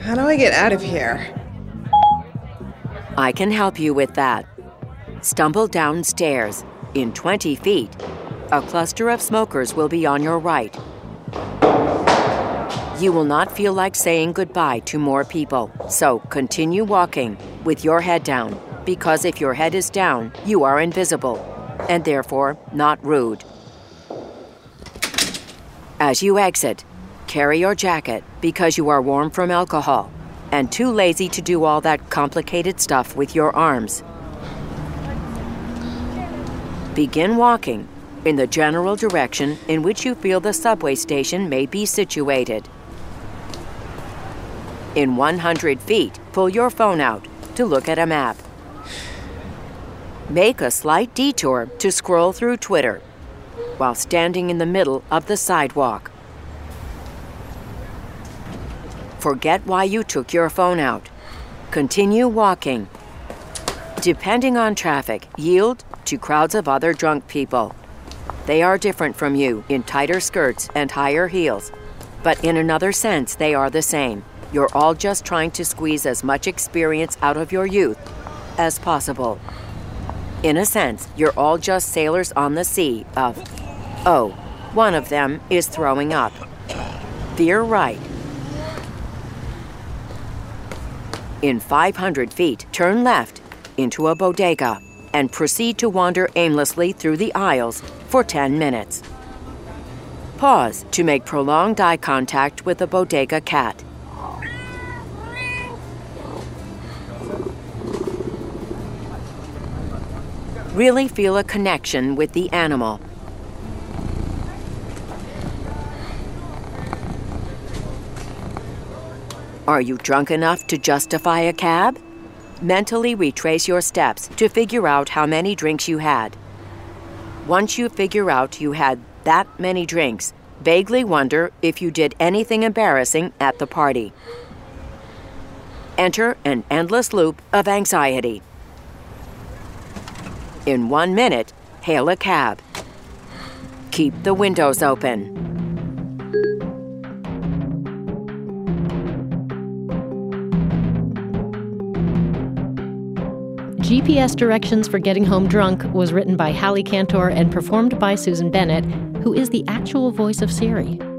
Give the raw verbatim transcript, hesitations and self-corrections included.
How do I get out of here? I can help you with that. Stumble downstairs. In twenty feet, a cluster of smokers will be on your right. You will not feel like saying goodbye to more people, so continue walking with your head down, because if your head is down, you are invisible, and therefore not rude. As you exit, carry your jacket because you are warm from alcohol and too lazy to do all that complicated stuff with your arms. Begin walking in the general direction in which you feel the subway station may be situated. In one hundred feet, pull your phone out to look at a map. Make a slight detour to scroll through Twitter while standing in the middle of the sidewalk. Forget why you took your phone out. Continue walking. Depending on traffic, yield to crowds of other drunk people. They are different from you in tighter skirts and higher heels, but in another sense, they are the same. You're all just trying to squeeze as much experience out of your youth as possible. In a sense, you're all just sailors on the sea of, oh, one of them is throwing up. Veer right. In five hundred feet, turn left into a bodega and proceed to wander aimlessly through the aisles for ten minutes. Pause to make prolonged eye contact with the bodega cat. Really feel a connection with the animal. Are you drunk enough to justify a cab? Mentally retrace your steps to figure out how many drinks you had. Once you figure out you had that many drinks, vaguely wonder if you did anything embarrassing at the party. Enter an endless loop of anxiety. In one minute, hail a cab. Keep the windows open. G P S Directions for Getting Home Drunk was written by Hallie Cantor and performed by Susan Bennett, who is the actual voice of Siri.